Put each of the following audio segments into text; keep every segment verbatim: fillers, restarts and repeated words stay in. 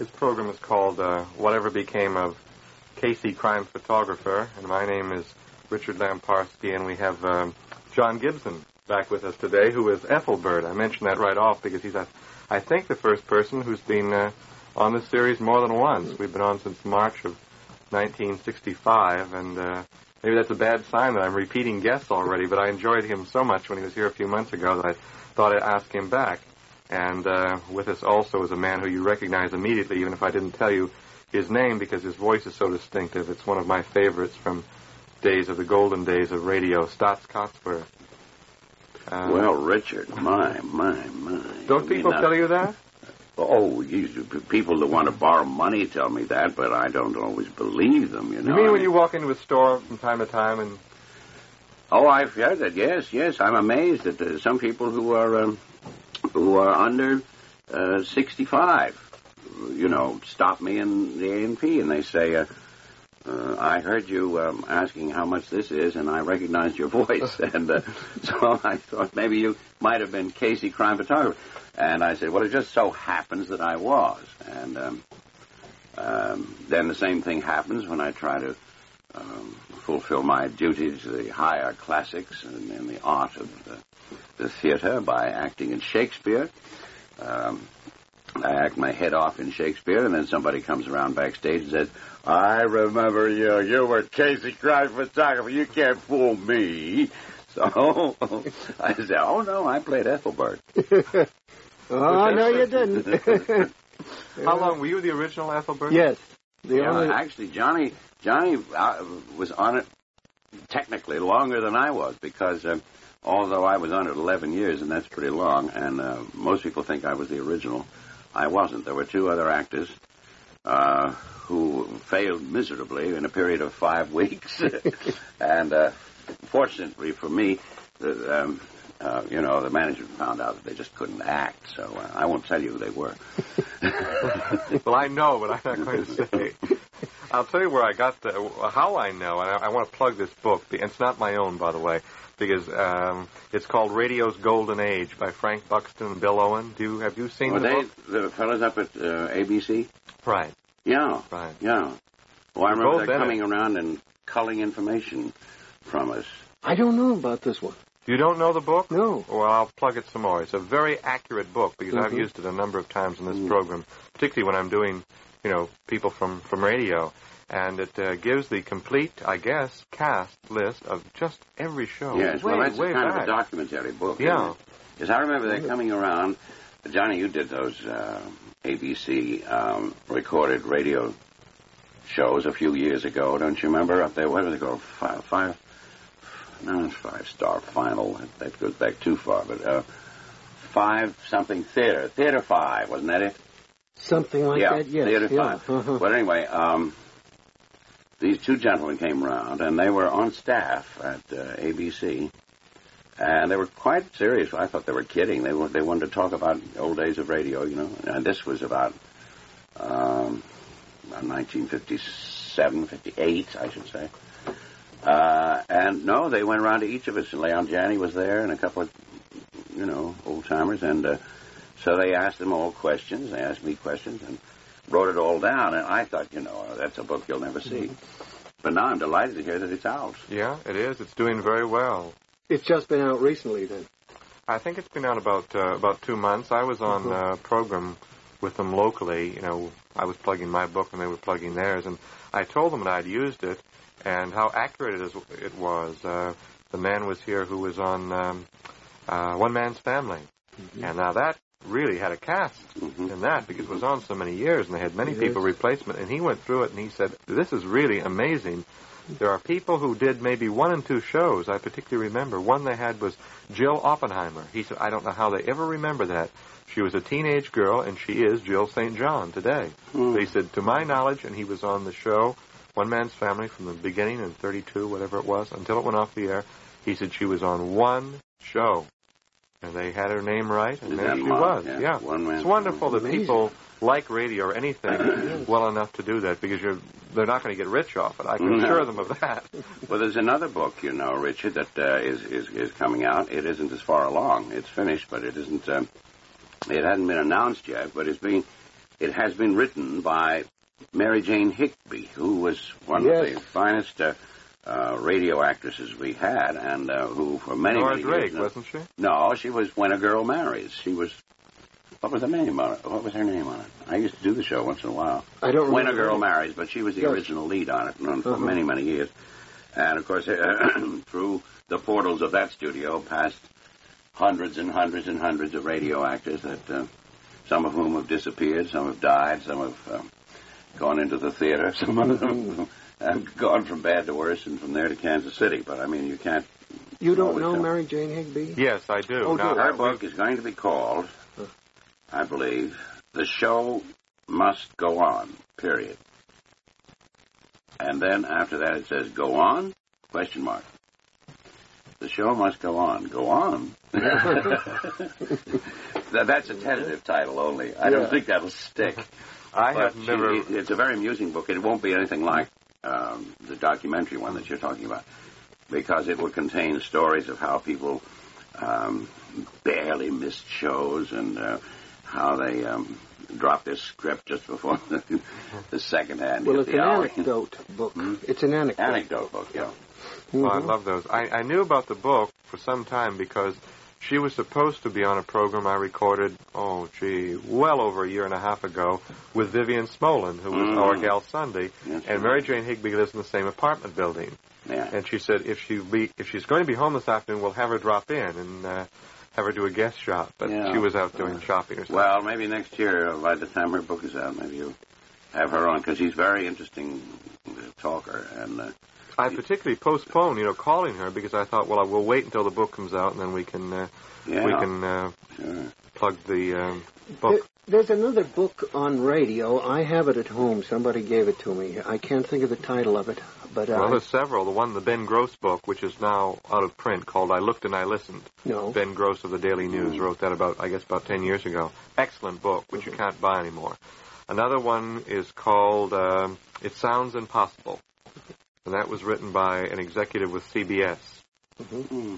This program is called uh, Whatever Became of Casey Crime Photographer, and my name is Richard Lamparski, and we have um, John Gibson back with us today, who is Ethelbert. I mentioned that right off because he's, I think, the first person who's been uh, on this series more than once. We've been on since March of nineteen sixty-five, and uh, maybe that's a bad sign that I'm repeating guests already, but I enjoyed him so much when he was here a few months ago that I thought I'd ask him back. And uh, with us also is a man who you recognize immediately, even if I didn't tell you his name, because his voice is so distinctive. It's one of my favorites from days of the golden days of radio, Stotts Cotsworth. Uh, well, Richard, my, my, my. Don't people tell you that? Oh, you, people that want to borrow money tell me that, but I don't always believe them, you know. You mean when you walk into a store from time to time and... Oh, I've heard that, yes, yes. I'm amazed that uh, some people who are... Um, who are under uh, sixty-five, you know, stop me in the A and P, and they say, uh, uh, I heard you um, asking how much this is, and I recognized your voice. and uh, so I thought maybe you might have been Casey Crime Photographer. And I said, well, it just so happens that I was. And um, um, then the same thing happens when I try to um, fulfill my duty to the higher classics and, and the art of the the theater by acting in Shakespeare. Um, I act my head off in Shakespeare, and then somebody comes around backstage and says, I remember you. You were Casey Crime Photographer. You can't fool me. So I said, oh, no, I played Ethelbert. Oh, no, you didn't. How long were you the original Ethelbert? Yes. The yeah, only... Actually, Johnny Johnny uh, was on it technically longer than I was, because... Uh, Although I was on it eleven years, and that's pretty long, and uh, most people think I was the original, I wasn't. There were two other actors uh, who failed miserably in a period of five weeks. and uh, fortunately for me, the, um, uh, you know, the management found out that they just couldn't act, so uh, I won't tell you who they were. Well, I know, but I'm not going to say. I'll tell you where I got the, how I know, and I, I want to plug this book. It's not my own, by the way, because um, it's called Radio's Golden Age by Frank Buxton and Bill Owen. Do you, have you seen Were the they book? The fellas up at uh, A B C? Right. Yeah. Right. Yeah. Well, I They're remember they're both coming around and culling information from us. I don't know about this one. You don't know the book? No. Well, I'll plug it some more. It's a very accurate book because mm-hmm. I've used it a number of times in this mm. program, particularly when I'm doing, you know, people from, from radio. And it uh, gives the complete, I guess, cast list of just every show. Yes, way, well, that's way kind back. of a documentary book. Yeah. Because I remember they're coming around. Johnny, you did those uh, A B C um, recorded radio shows a few years ago, don't you remember? Up there, where did they go? Five, five no, it's Five Star Final. That goes back too far, but uh, Five something Theater. Theater Five, wasn't that it? Something like yeah, that, yes. Theater yeah. Five. Uh-huh. But anyway, um, these two gentlemen came around, and they were on staff at uh, A B C, and they were quite serious. I thought they were kidding. They were, they wanted to talk about the old days of radio, you know. And this was about, um, about nineteen fifty-seven, fifty-eight, I should say. Uh, and no, they went around to each of us. Leon Janney was there, and a couple of, you know, old timers, and uh, so they asked them all questions. They asked me questions, and wrote it all down, and I thought, you know, that's a book you'll never see. But now I'm delighted to hear that it's out. Yeah, it is. It's doing very well. It's just been out recently, then? I think it's been out about uh, about two months. I was on a uh, program with them locally. You know, I was plugging my book, and they were plugging theirs, and I told them that I'd used it and how accurate it, is, it was. Uh, the man was here who was on um, uh, One Man's Family, mm-hmm. and now that really had a cast mm-hmm. in that because it was on so many years and they had many yes. people replacement, and he went through it and he said, this is really amazing. There are people who did maybe one and two shows. I particularly remember one they had was Jill Oppenheimer. He said, I don't know how they ever remember that. She was a teenage girl, and she is Jill Saint John today. Mm. He said, to my knowledge, and he was on the show One Man's Family from the beginning in thirty-two, whatever it was, until it went off the air. He said she was on one show. And they had her name right, and there she was. Yeah, yeah. One man. It's wonderful that amazing. People like radio or anything well enough to do that, because you're they're not going to get rich off it. I can no. assure them of that. Well, there's another book, you know, Richard, that uh, is, is is coming out. It isn't as far along. It's finished, but it isn't. Um, it hasn't been announced yet, but it's being it has been written by Mary Jane Higby, who was one Yes. of the finest uh, uh, radio actresses we had, and uh, who for many, Nora many Drake, years... wasn't she? No, she was When a Girl Marries. She was... What was her name on it? What was her name on it? I used to do the show once in a while. I don't When a remember. Girl Marries, but she was the Yes. original lead on it and for Uh-huh. many, many years. And, of course, through the portals of that studio passed hundreds and hundreds and hundreds of radio actors, that uh, some of whom have disappeared, some have died, some have um, gone into the theater, some of them have gone from bad to worse and from there to Kansas City. But, I mean, you can't... You don't always know tell. Mary Jane Higby? Yes, I do. Oh, now, do Her I- book is going to be called, I believe, The Show Must Go On, period. And then after that it says, go on, question mark. The show must go on. Go on? That- That's a tentative title only. I Yeah. don't think that'll stick. I But have never... it- it's a very amusing book. It won't be anything like um, the documentary one that you're talking about, because it will contain stories of how people um, barely missed shows and uh, how they um, dropped their script just before the, the second hand. Well, hit it's the an hour. anecdote book. Hmm? It's an anecdote. Anecdote book, yeah. Well, I Mhm. love those. I, I knew about the book for some time because she was supposed to be on a program I recorded, oh, gee, well over a year and a half ago with Vivian Smolin, who was Mm. Our Gal Sunday, Yes, and Mary Jane Higby lives in the same apartment building. Yeah. And she said if she be if she's going to be home this afternoon, we'll have her drop in and uh, have her do a guest shot. But Yeah. she was out doing shopping or something. Well, maybe next year, uh, by the time her book is out, maybe you'll have her on, because she's a very interesting uh, talker. And uh, I particularly postponed, you know, calling her because I thought, well, I will wait until the book comes out and then we can uh, yeah, we can uh, sure. plug the um, There- book. There's another book on radio. I have it at home. Somebody gave it to me. I can't think of the title of it. But uh, Well, there's several. The one, the Ben Gross book, which is now out of print, called I Looked and I Listened. no. Ben Gross of the Daily News wrote that about, I guess, about ten years ago. Excellent book, which you can't buy anymore. Another one is called um, It Sounds Impossible. And that was written by an executive with C B S. Mm.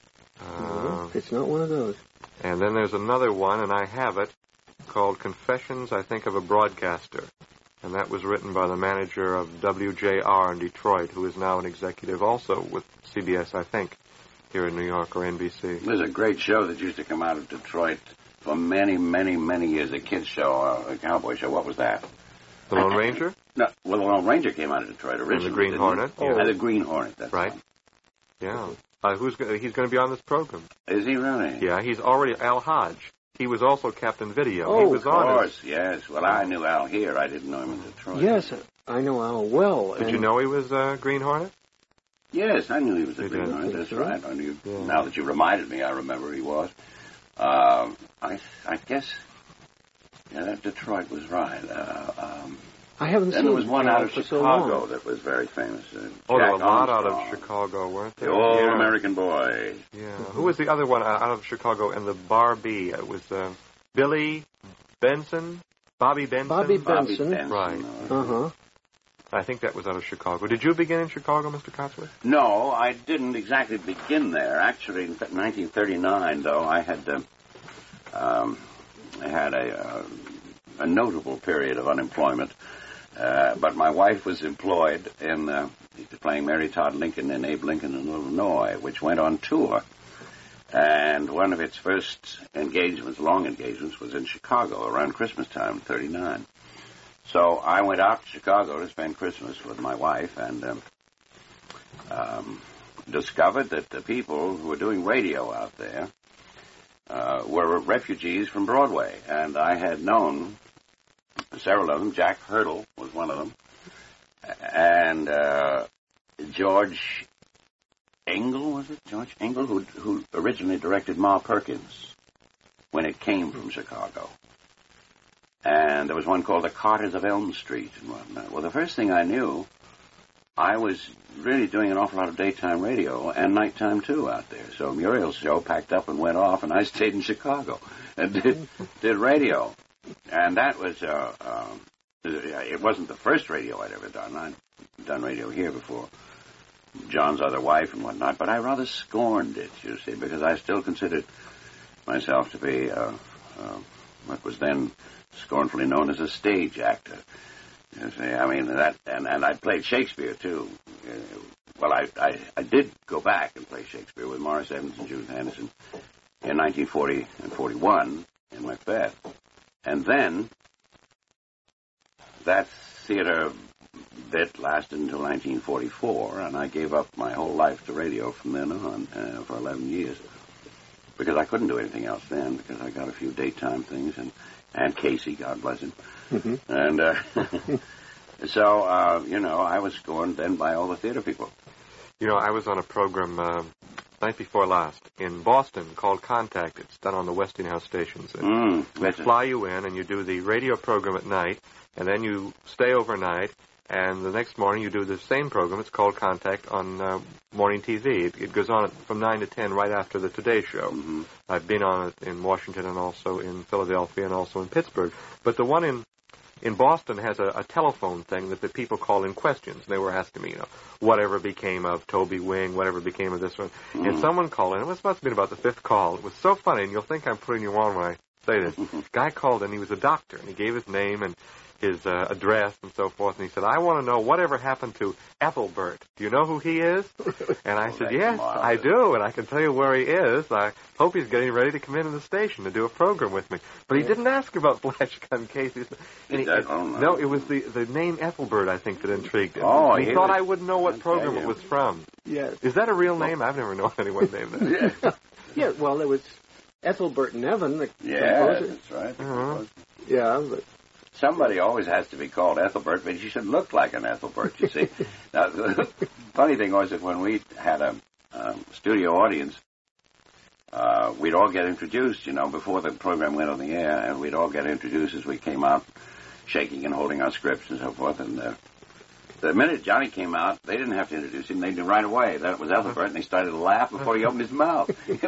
Uh, No, it's not one of those. and then there's another one, and I have it, called Confessions, I think, of a Broadcaster. And that was written by the manager of W J R in Detroit, who is now an executive also with C B S, I think, here in New York or N B C. There's a great show that used to come out of Detroit for many, many, many years. A kids show, uh, a cowboy show. What was that? The Lone Ranger? No, well, the Lone Ranger came out of Detroit originally. And the Green didn't he? Hornet? Oh, Yeah. the Green Hornet. That's Right. right. Yeah. Uh, who's go- he's going to be on this program? Is he really? Yeah, he's already Al Hodge. He was also Captain Video. Oh, he was Of on it. course, yes. Well, I knew Al here. I didn't know him in Detroit. Yes, I know Al well. Did and you know he was uh, Green Hornet? Yes, I knew he was a You Green did? Hornet. That's So? right. I knew, Yeah. Now that you reminded me, I remember he was. Um, I, I guess, yeah, that Detroit was right. Uh, um, I haven't then seen there was one Al out of for so Chicago long. that was very famous. Uh, Oh, there were a Jack lot out Armstrong. of Chicago, weren't The there? All yeah. American Boy. Yeah. Who was the other one uh, out of Chicago and the Barbie? It was uh, Billy Benson? Bobby Benson? Bobby Bobby Benson. Benson. Right. uh, Uh-huh. I think that was out of Chicago. Did you begin in Chicago, Mister Cotsworth? No, I didn't exactly begin there. Actually, in nineteen thirty-nine, though, I had uh, um, I had a, uh, a notable period of unemployment. Uh, but my wife was employed in uh, playing Mary Todd Lincoln in Abe Lincoln in Illinois, which went on tour. And one of its first engagements, long engagements, was in Chicago around Christmas time in thirty-nine. So I went out to Chicago to spend Christmas with my wife and um, um, discovered that the people who were doing radio out there uh, were refugees from Broadway. And I had known several of them. Jack Hurdle was one of them. And uh, George Engel, was it? George Engel, who, who originally directed Ma Perkins when it came from Chicago. And there was one called The Carters of Elm Street and whatnot. Well, the first thing I knew, I was really doing an awful lot of daytime radio and nighttime, too, out there. So Muriel's show packed up and went off, and I stayed in Chicago and did, did radio. And that was, uh, um, it wasn't the first radio I'd ever done. I'd done radio here before John's Other Wife and whatnot, but I rather scorned it, you see, because I still considered myself to be uh, uh, what was then scornfully known as a stage actor. You see, I mean, that, and, and I played Shakespeare, too. Uh, well, I, I, I did go back and play Shakespeare with Morris Evans and Judith Anderson in nineteen forty and forty-one in Macbeth. And then that theater bit lasted until nineteen forty-four, and I gave up my whole life to radio from then on uh, for eleven years. Because I couldn't do anything else then, because I got a few daytime things, and, and Casey, God bless him. Mm-hmm. And uh, so, uh, you know, I was scorned then by all the theater people. You know, I was on a program uh, night before last in Boston called Contact. It's done on the Westinghouse stations. And mm, they fly you in, and you do the radio program at night, and then you stay overnight, and the next morning you do the same program. It's called Contact on uh, morning T V. It, it goes on from nine to ten right after the Today Show. Mm-hmm. I've been on it in Washington and also in Philadelphia and also in Pittsburgh. But the one in in Boston has a, a telephone thing that the people call in questions. They were asking me, you know, whatever became of Toby Wing, whatever became of this one. Mm-hmm. And someone called in. It must have been about the fifth call. It was so funny, and you'll think I'm putting you on when I say this. Mm-hmm. Guy called in. He was a doctor, and he gave his name and his uh, address and so forth, and he said, I want to know whatever happened to Ethelbert. Do you know who he is? And I well, said, yes, I do, and I can tell you where he is. I hope he's getting ready to come into the station to do a program with me. But he didn't ask about Flash Gun Casey. And he, that, oh, no. no, it was the, the name Ethelbert, I think, that intrigued him. Oh, he, he thought was, I wouldn't know what program it was from. Yes. Is that a real name? I've never known anyone named that. yeah. yeah, well, there was Ethelbert Nevin, the yeah, composer. That's right. Uh-huh. Yeah, but... Somebody always has to be called Ethelbert, but you should look like an Ethelbert, you see. Now, the funny thing was that when we had a um, studio audience, uh, we'd all get introduced, you know, before the program went on the air, and we'd all get introduced as we came out, shaking and holding our scripts and so forth. And uh, the minute Johnny came out, they didn't have to introduce him. They knew right away that it was Ethelbert, and they started to laugh before he opened his mouth.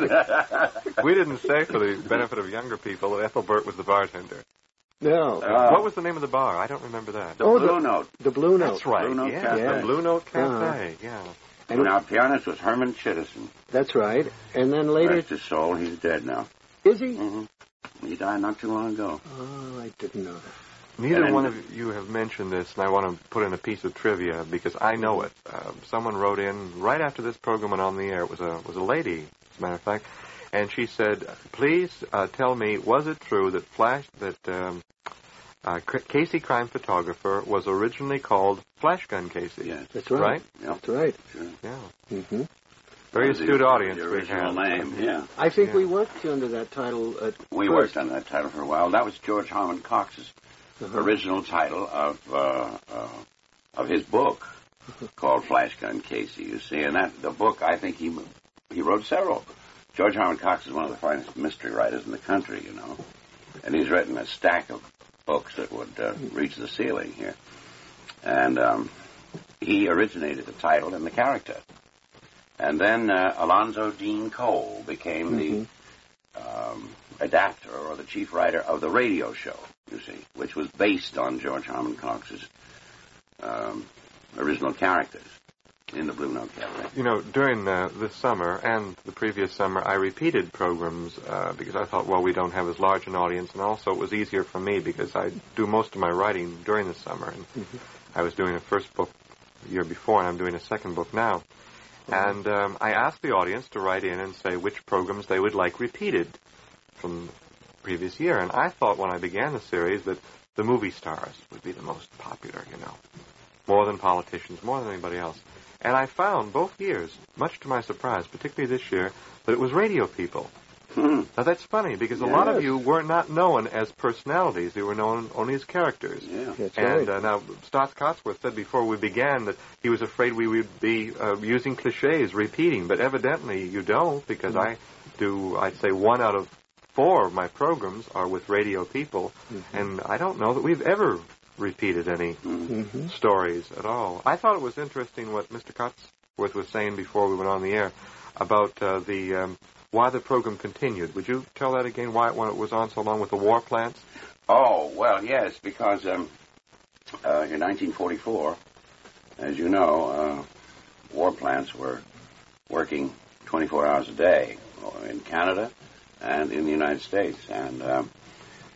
We didn't say, for the benefit of younger people, that Ethelbert was the bartender. No. Uh, what was the name of the bar? I don't remember that. The oh, Blue the, Note. The Blue Note. That's right. Blue Note yeah, Cafe. The Blue Note Cafe. Uh-huh. Yeah. And, and our pianist was Herman Chittison. That's right. And then later... Rest his soul, he's dead now. Is he? Mm-hmm. He died not too long ago. Oh, I didn't know that. Neither and one of you have mentioned this, and I want to put in a piece of trivia because I know it. Um, someone wrote in right after this program went on the air. It was a was a lady, as a matter of fact, and she said, "Please uh, tell me, was it true that Flash that um, uh, Casey Crime Photographer was originally called Flash Gun Casey?" Yes, that's right. Right? Yep. That's right. Sure. Yeah. Mm-hmm. Very the, astute audience the we original have. name, yeah. I think Yeah. we worked under that title at We first. worked under that title for a while. That was George Harmon Cox's Uh-huh. original title of uh, uh, of his book called Flash Gun Casey. You see, and that the book I think he he wrote several. George Harmon Cox is one of the finest mystery writers in the country, you know, and he's written a stack of books that would uh, reach the ceiling here. And um, he originated the title and the character, and then uh, Alonzo Dean Cole became Mm-hmm. the um, adapter or the chief writer of the radio show, you see, which was based on George Harmon Cox's um, original characters in the Blue Note Cafe. You know, during uh, this summer and the previous summer, I repeated programs uh, because I thought, well, we don't have as large an audience, and also it was easier for me because I do most of my writing during the summer. And mm-hmm. I was doing a first book the year before, and I'm doing a second book now. Mm-hmm. And um, I asked the audience to write in and say which programs they would like repeated from the previous year. And I thought when I began the series that the movie stars would be the most popular, you know, more than politicians, more than anybody else. And I found both years, much to my surprise, particularly this year, that it was radio people. Hmm. Now, that's funny, because a Yes. lot of you were not known as personalities. You were known only as characters. Yeah. That's And right. uh, now, Stott Cotsworth said before we began that he was afraid we would be uh, using cliches, repeating, but evidently you don't, because Mm-hmm. I do, I'd say one out of four of my programs are with radio people, Mm-hmm. and I don't know that we've ever repeated any Mm-hmm. stories at all. I thought it was interesting what Mister Cotsworth was saying before we went on the air about uh, the um, why the program continued. Would you tell that again, why it, when it was on so long with the war plants? Oh, well, yes, because um, uh, in nineteen forty-four, as you know, uh, war plants were working twenty-four hours a day in Canada and in the United States. And um,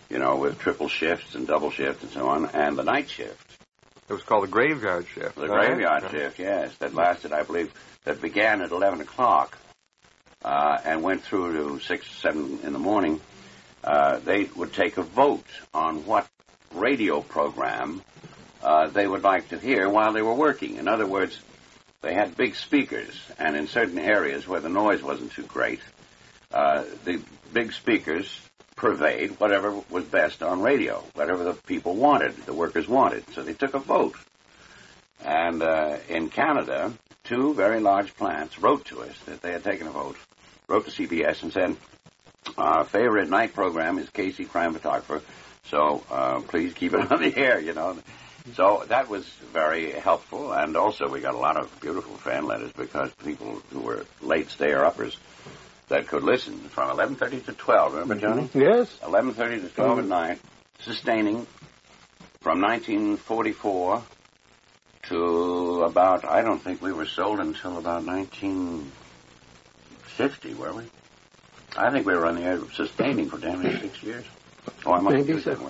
you know, with triple shifts and double shifts and so on, and the night shift. It was called the graveyard shift. The right? graveyard Right. shift, yes, that lasted, I believe, that began at eleven o'clock uh, and went through to six, seven in the morning. Uh, they would take a vote on what radio program uh, they would like to hear while they were working. In other words, they had big speakers, and in certain areas where the noise wasn't too great, uh, the big speakers purveyed whatever was best on radio, whatever the people wanted, the workers wanted. So they took a vote. And uh, in Canada, two very large plants wrote to us that they had taken a vote, wrote to C B S and said, our favorite night program is Casey, Crime Photographer, so uh, please keep it on the air, you know. So that was very helpful, and also we got a lot of beautiful fan letters because people who were late stayer-uppers that could listen from eleven thirty to twelve, remember, Johnny? Yes. eleven thirty to twelve at night, sustaining from nineteen forty-four to about, I don't think we were sold until about nineteen fifty, were we? I think we were on the air sustaining for damn near six years. Oh, I must Maybe use so.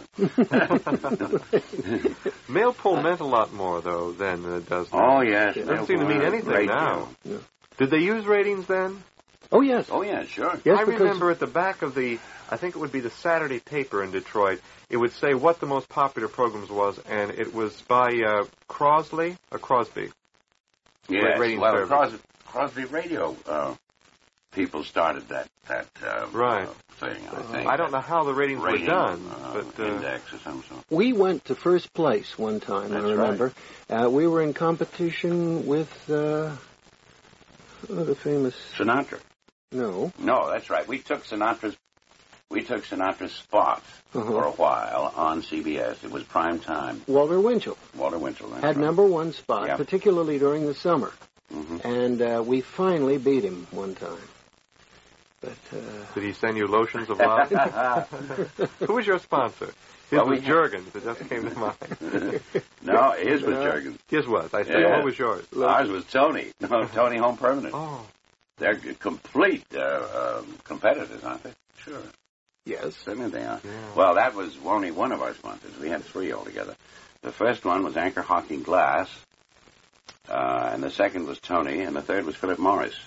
that word. Mail pull meant a lot more, though, then than it does now. Oh, yes. It doesn't seem to mean anything Great now. deal. Did they use ratings then? Oh, yes. Oh, yeah, sure. Yes, I because- remember at the back of the, I think it would be the Saturday paper in Detroit, it would say what the most popular programs was, and it was by uh, Crosley, or Crosby. Yes, Rating well, service. Crosby, Crosby Radio uh, people started that, that um, Right. uh, thing, I think. I don't know how the ratings Rating, were done, uh, but uh, index or some sort. We went to first place one time, That's I remember. Uh, we were in competition with uh, oh, the famous... Sinatra. No. No, that's right. We took Sinatra's we took Sinatra's spot Uh-huh. for a while on C B S. It was prime time. Walter Winchell Walter Winchell. that's had right. number one spot, Yeah. particularly during the summer. Mhm. And uh, we finally beat him one time. But uh, did he send you lotions of love? Who was your sponsor? His Well, we was had- Jergens. It just came to mind. No, his was No. Jergens. His was. I said, Yeah. what was yours? Ours was Tony. No, Tony Home Permanent. Oh, They're g- complete uh, um, competitors, aren't they? Sure. yes. Certainly they are. Yeah. Well, that was only one of our sponsors. We had three altogether. The first one was Anchor Hocking Glass, uh, and the second was Tony, and the third was Philip Morris.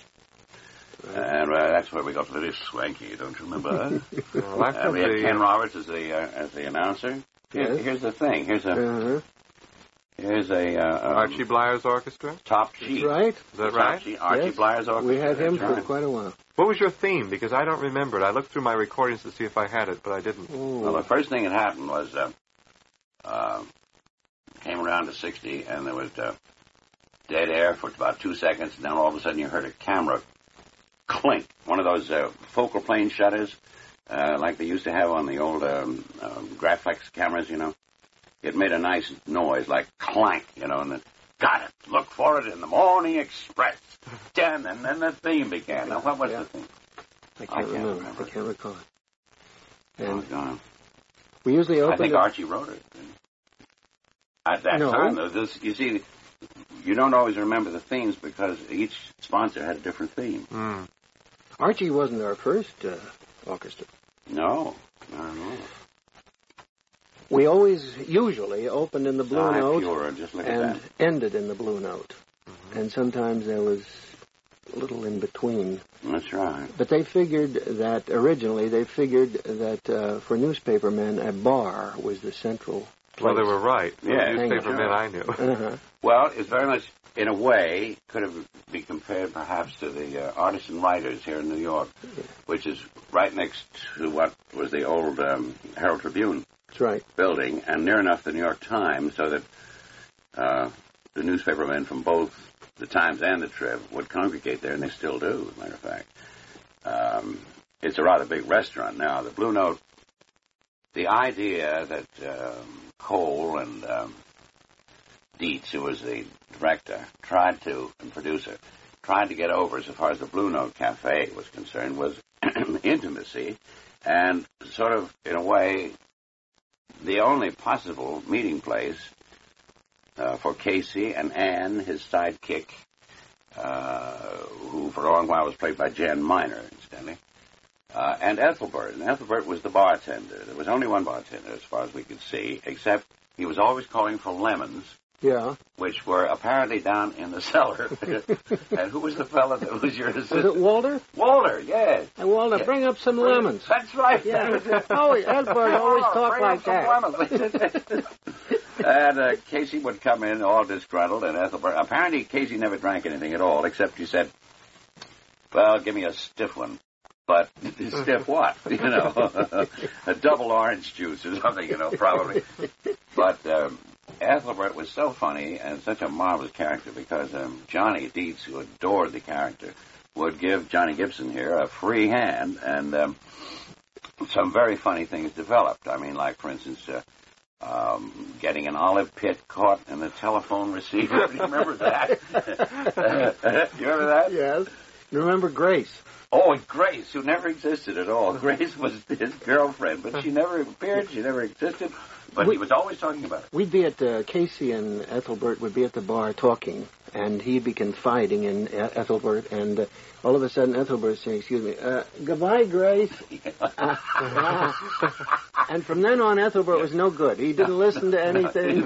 And uh, that's where we got really swanky, don't you remember? well, I uh, thought we had the, Ken Roberts as the uh, as the announcer. Here- Yes. Here's the thing. Here's a Uh-huh. here's a uh, um, Archie Blier's orchestra. top That's sheet. right. Is that Top right? sheet, Archie Yes. Blier's orchestra. We had him That's for right. quite a while. What was your theme? Because I don't remember it. I looked through my recordings to see if I had it, but I didn't. Well, the first thing that happened was uh, uh, came around to sixty, and there was uh, dead air for about two seconds, and then all of a sudden you heard a camera clink, one of those uh, focal plane shutters, uh, like they used to have on the old um, um, Graflex cameras, you know. It made a nice noise, like clank, you know, and then, got it, look for it in the Morning Express. Damn, and then the theme began. Now, what was Yeah. the theme? I can't, I can't remember. remember. I can't recall it. Oh, And God. we usually open I think it- Archie wrote it. At that No. time, though, this, you see, you don't always remember the themes because each sponsor had a different theme. Mm. Archie wasn't our first uh, orchestra. No, no, no. We always, usually, opened in the Blue Ah, Note pure, just look at and that. ended in the Blue Note. And sometimes there was a little in between. That's right. But they figured that, originally, they figured that uh, for newspapermen, a bar was the central place. Well, they were right. Yeah, The newspaper sure. men I knew. Uh-huh. Well, it's very much, in a way, could have be compared perhaps to the uh, Artisan Writers here in New York, which is right next to what was the old um, Herald Tribune That's right. building, and near enough the New York Times so that uh, the newspapermen from both the Times and the Trib would congregate there, and they still do, as a matter of fact. Um, it's a rather big restaurant now. The Blue Note, the idea that um, Cole and um, Dietz, who was the director, tried to, and producer, tried to get over, so far as the Blue Note Cafe was concerned, was intimacy, and sort of, in a way, the only possible meeting place uh, for Casey and Ann, his sidekick, uh, who for a long while was played by Jan Miner, incidentally, uh, and Ethelbert. And Ethelbert was the bartender. There was only one bartender, as far as we could see, except he was always calling for lemons. Yeah. Which were apparently down in the cellar. And who was the fellow that was your assistant? Was it Walter? Walter, yes. And Walter, yeah. bring up some lemons. That's right. Yeah. Oh, Edward always oh, talked like that. And uh, Casey would come in all disgruntled, and Ethelbert. Apparently, Casey never drank anything at all, except he said, "Well, give me a stiff one." But stiff what? You know, a double orange juice or something, you know, probably. But um, Ethelbert was so funny and such a marvelous character because um, Johnny Dietz, who adored the character, would give Johnny Gibson here a free hand, and um, some very funny things developed. I mean, like, for instance, uh, um, getting an olive pit caught in the telephone receiver. Do you remember that? You remember that? Yes. You remember Grace? Oh, and Grace, who never existed at all. Grace was his girlfriend, but she never appeared, she never existed, but we, he was always talking about it. We'd be at, uh, Casey and Ethelbert would be at the bar talking, and he'd be confiding in Ethelbert, and uh, all of a sudden Ethelbert saying, excuse me, uh, goodbye, Grace. uh, uh, and from then on, Ethelbert was no good. He didn't listen to anything.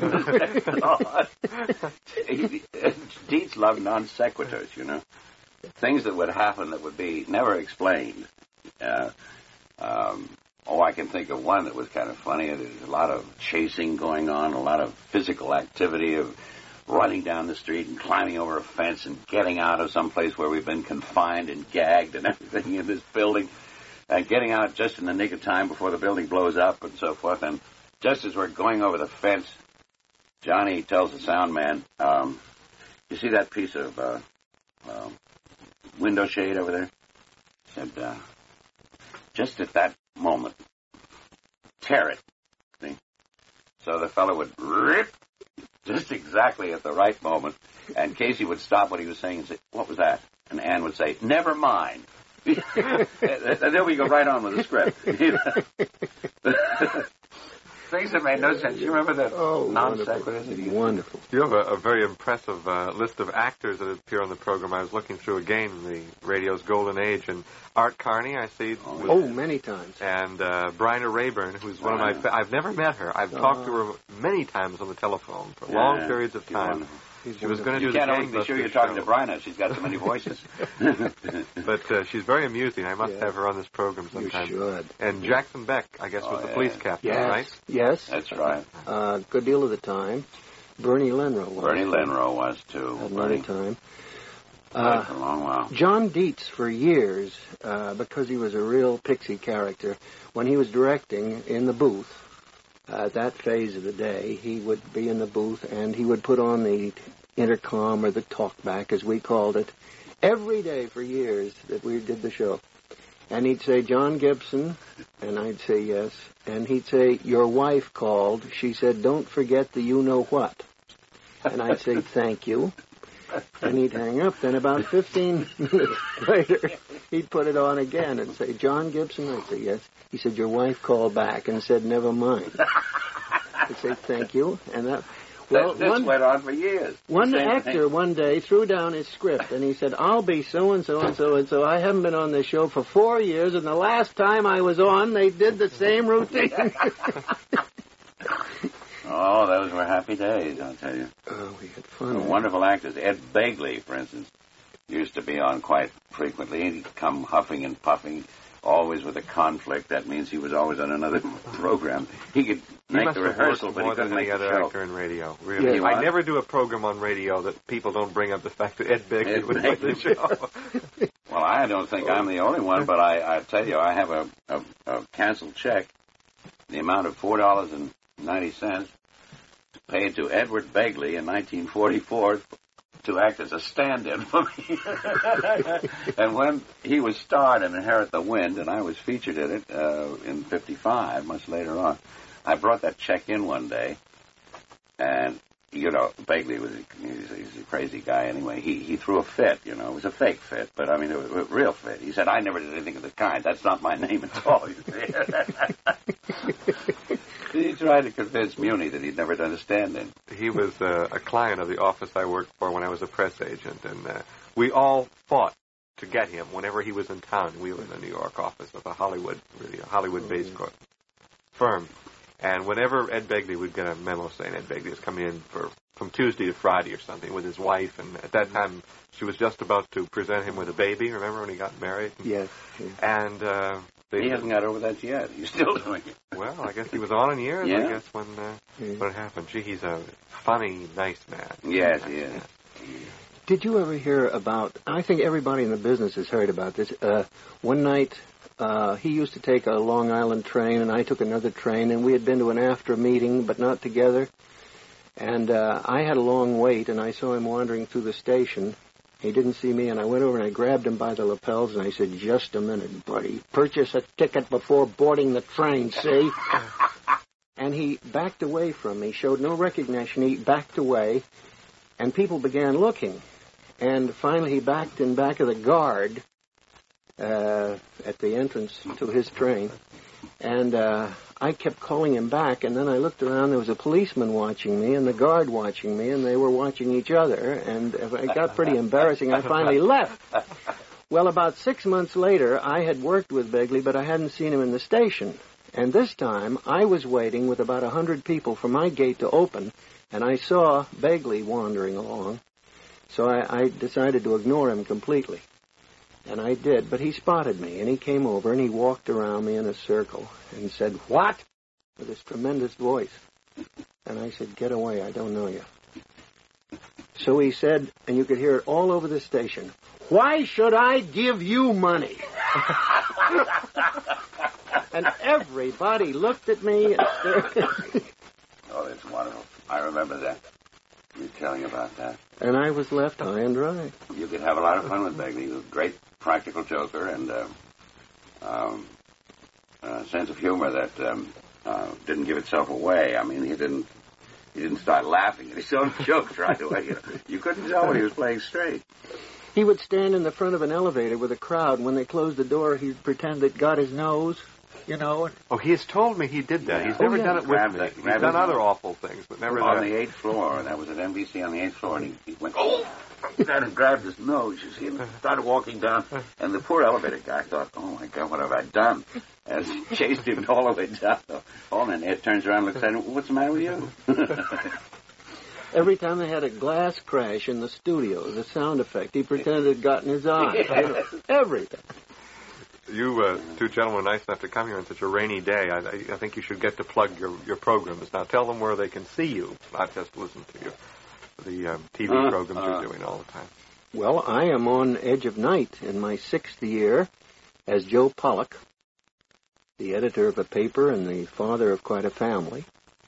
Dietz loved non sequiturs, you know. Things that would happen that would be never explained. Uh, um, oh, I can think of one that was kind of funny. There's a lot of chasing going on, a lot of physical activity of running down the street and climbing over a fence and getting out of some place where we've been confined and gagged and everything in this building, and getting out just in the nick of time before the building blows up and so forth. And just as we're going over the fence, Johnny tells the sound man, um, you see that piece of uh, uh, window shade over there? Said, uh, just at that moment, tear it. See? So the fellow would rip just exactly at the right moment, and Casey would stop what he was saying and say, what was that? And Ann would say, never mind. And then we go right on with the script. Things that made no sense. You remember the oh, non-sequiturs? Wonderful. You have a, a very impressive uh, list of actors that appear on the program. I was looking through again the radio's golden age, and Art Carney, I see. Was, oh, many times. And uh, Bryna Rayburn, who's one of my. Fa- I've never met her. I've uh, talked to her many times on the telephone for yeah, long periods of time. She was going to do you the can't always be sure you're talking show. to Bryna. She's got so many voices. But uh, she's very amusing. I must yeah. have her on this program sometime. You should. And Jackson Beck, I guess, oh, was the yeah. police captain, yes. right? Yes. That's right. A uh, good deal of the time. Bernie Lenrow was. Bernie Lenrow was, too. At another time. Uh, for a long while. John Dietz, for years, uh, because he was a real pixie character, when he was directing in the booth, uh, that phase of the day, he would be in the booth and he would put on the intercom or the talkback, as we called it, every day for years that we did the show. And he'd say, John Gibson, and I'd say yes. And he'd say, your wife called. She said, don't forget the you-know-what. And I'd say, thank you. And he'd hang up. Then about fifteen minutes later, he'd put it on again and say, John Gibson? I'd say, yes. He said, your wife called back and said, never mind. I'd say, thank you. And that... Well, this one, went on for years. One actor thing. one day threw down his script, and he said, I'll be so-and-so and so-and-so. I haven't been on this show for four years, and the last time I was on, they did the same routine. Oh, those were happy days, I'll tell you. Oh, we had fun. The wonderful actors. Ed Begley, for instance, used to be on quite frequently. He'd come huffing and puffing, always with a conflict. That means he was always on another program. He could he make the rehearsal, but he more couldn't than make any the other show. actor in radio. Really, yeah, I never do a program on radio that people don't bring up the fact that Ed Begley Ed was on the show. Well, I don't think I'm the only one, but I, I tell you, I have a, a, a canceled check, the amount of four dollars and ninety cents, paid to Edward Begley in nineteen forty-four to act as a stand-in for me. And when he was starred in Inherit the Wind, and I was featured in it uh, in fifty-five, much later on, I brought that check in one day, and, you know, Begley was he's, he's a crazy guy anyway. He he threw a fit, you know. It was a fake fit, but, I mean, it was a real fit. He said, I never did anything of the kind. That's not my name at all, you see. He tried to convince Muni that he'd never done a stand-in. He was uh, a client of the office I worked for when I was a press agent, and uh, we all fought to get him whenever he was in town. We were in the New York office of a Hollywood, really a Hollywood-based mm-hmm. firm. And whenever Ed Begley would get a memo saying Ed Begley was coming in for from Tuesday to Friday or something with his wife, and at that time she was just about to present him with a baby. Remember when he got married? Yes. yes. And uh, they he hasn't got over that yet. He's still doing it. Well, I guess he was on in years. Yeah. I guess when uh, yeah. when it happened. Gee, he's a funny, nice man. Yes, nice he is. Man. Did you ever hear about? I think everybody in the business has heard about this. Uh, one night. Uh, he used to take a Long Island train, and I took another train, and we had been to an after meeting, but not together. And uh, I had a long wait, and I saw him wandering through the station. He didn't see me, and I went over and I grabbed him by the lapels, and I said, "Just a minute, buddy. Purchase a ticket before boarding the train, see?" And he backed away from me, showed no recognition. He backed away, and people began looking. And finally he backed in back of the guard, Uh, at the entrance to his train, and uh, I kept calling him back, and then I looked around, there was a policeman watching me, and the guard watching me, and they were watching each other, and it got pretty embarrassing. I finally left. Well, about six months later, I had worked with Begley, but I hadn't seen him in the station, and this time I was waiting with about a hundred people for my gate to open, and I saw Begley wandering along, so I, I decided to ignore him completely. And I did, but he spotted me, and he came over, and he walked around me in a circle and said, "What?" with this tremendous voice. And I said, "Get away, I don't know you." So he said, and you could hear it all over the station, "Why should I give you money?" And everybody looked at me. And oh, that's wonderful. I remember that. You telling about that. And I was left high and dry. You could have a lot of fun with Begley. He was a great practical joker and uh, um, a sense of humor that um, uh, didn't give itself away. I mean, he didn't he didn't start laughing at his own jokes right away. You know, you couldn't tell when he was playing straight. He would stand in the front of an elevator with a crowd. When they closed the door, he'd pretend that got his nose. You know. Oh, he has told me he did that. Yeah. He's never oh, yeah. done it with Grabbed me. that, He's done other awful things, but never on that. the eighth floor. That was at N B C on the eighth floor, and he, he went, "Oh!" Kind of grabbed his nose, you see, and started walking down. And the poor elevator guy thought, "Oh my God, what have I done?" As he chased him all the way down the hall, and Ed turns around and looks at him, "What's the matter with you?" Every time they had a glass crash in the studio, the sound effect, he pretended it got in his eye. Yeah. You know, everything. You uh, two gentlemen were nice enough to come here on such a rainy day. I, I think you should get to plug your, your programs. Now tell them where they can see you, not just listen to you. The um, T V uh, programs uh, you're doing all the time. Well, I am on Edge of Night in my sixth year as Joe Pollock, the editor of a paper and the father of quite a family.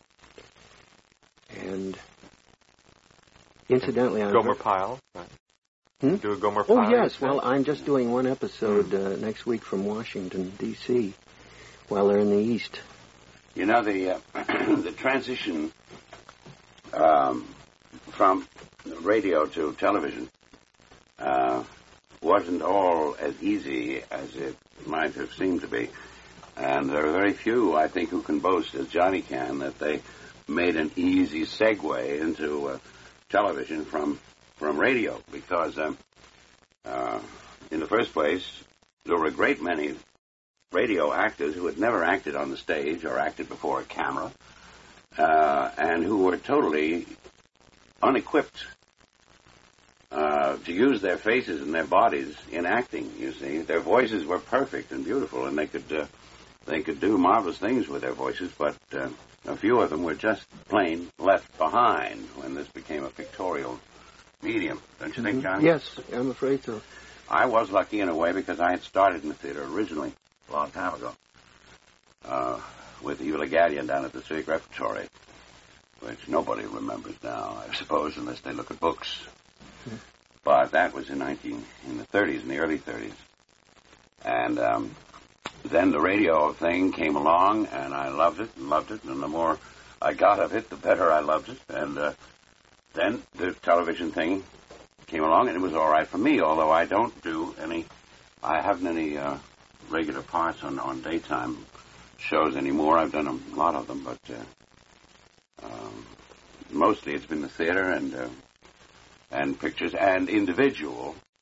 And incidentally, I'm... Gomer Pyle. Right. Hmm? Do a Gomer Pyle. Oh, yes. Well, I'm just doing one episode uh, next week from Washington, D C, while they're in the East. You know, the uh, the transition um, from radio to television uh, wasn't all as easy as it might have seemed to be. And there are very few, I think, who can boast, as Johnny can, that they made an easy segue into uh, television from from radio, because um, uh, in the first place, there were a great many radio actors who had never acted on the stage or acted before a camera, uh, and who were totally unequipped uh, to use their faces and their bodies in acting. You see, their voices were perfect and beautiful, and they could uh, they could do marvelous things with their voices, but uh, a few of them were just plain left behind when this became a pictorial medium. Don't you think, Johnny? Yes, I'm afraid so. I was lucky in a way because I had started in the theater originally a long time ago uh, with Eva Le Gallienne down at the Civic Repertory, which nobody remembers now, I suppose, unless they look at books. Mm-hmm. But that was in nineteen in the thirties, in the early thirties, and um, then the radio thing came along, and I loved it and loved it, and the more I got of it, the better I loved it, and uh, then the television thing came along, and it was all right for me, although I don't do any, I haven't any uh, regular parts on, on daytime shows anymore. I've done a lot of them, but uh, um, mostly it's been the theater and uh, and pictures and individual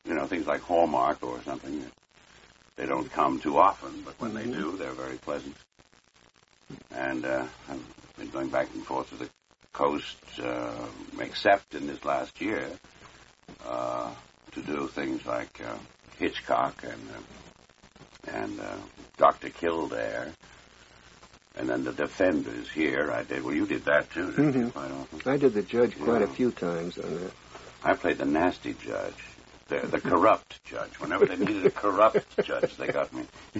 you know, things like Hallmark or something. They don't come too often, but when Mm-hmm. they do, they're very pleasant. And uh, I've been going back and forth to the coast, uh, except in this last year, uh, to do things like uh, Hitchcock and uh, and uh, Doctor Kildare, and then the Defenders here. I did. Well, you did that too, didn't Mm-hmm. you? Quite often. I did the judge quite Yeah. a few times on that. I played the nasty judge, the the corrupt judge. Whenever they needed a corrupt judge, they got me.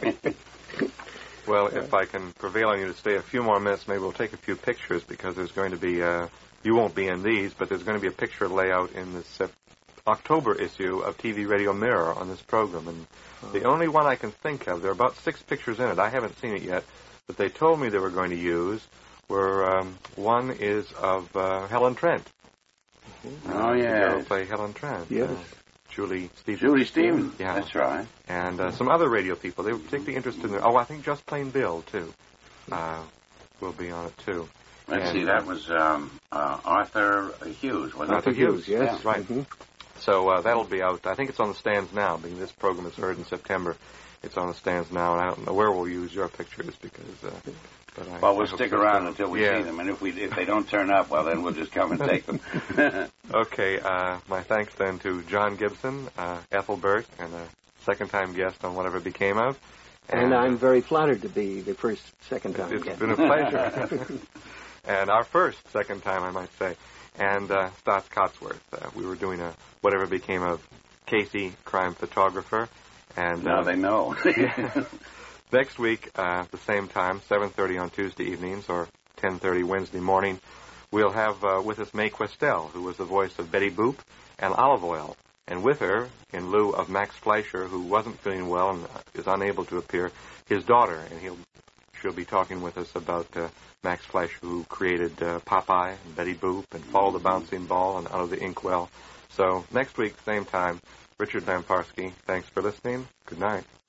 Well, if I can prevail on you to stay a few more minutes, maybe we'll take a few pictures because there's going to be, uh, you won't be in these, but there's going to be a picture layout in the Sep- October issue of T V Radio Mirror on this program. And the only one I can think of, there are about six pictures in it. I haven't seen it yet, but they told me they were going to use were, um, one is of uh, Helen Trent. Oh, Uh, yeah. The girl play Helen Trent. Yes. Uh, Julie Stevens. Julie Stevens. Yeah. That's right. And uh, some other radio people. They were particularly interested in the, oh, I think Just Plain Bill, too, uh, will be on it, too. Let's And, see, that was um, uh, Arthur Hughes, wasn't Arthur it? Hughes, yes. yeah, right. Mm-hmm. So uh, that'll be out. I think it's on the stands now, being this program is heard in September. It's on the stands now, and I don't know where we'll use your pictures because. Uh, but I, Well, we'll I hope stick so. around until we Yeah. see them, and if we if they don't turn up, well, then we'll just come and take them. Okay, uh, my thanks then to John Gibson, uh, Ethelbert, and a second-time guest on Whatever Became of. And I'm very flattered to be the first, second time It's guest. been a pleasure. And our first, second time, I might say. And uh, Stats Cotsworth. Uh, we were doing a Whatever Became of Casey, crime photographer. And Now uh, they know. next week, uh, at the same time, seven thirty on Tuesday evenings or ten thirty Wednesday morning, we'll have uh, with us Mae Questel, who was the voice of Betty Boop and Olive Oil. And with her, in lieu of Max Fleischer, who wasn't feeling well and is unable to appear, his daughter. And he'll she'll be talking with us about uh, Max Fleischer, who created uh, Popeye and Betty Boop and Follow the Bouncing Ball and Out of the Inkwell. So next week, same time, Richard Lamparski, thanks for listening. Good night.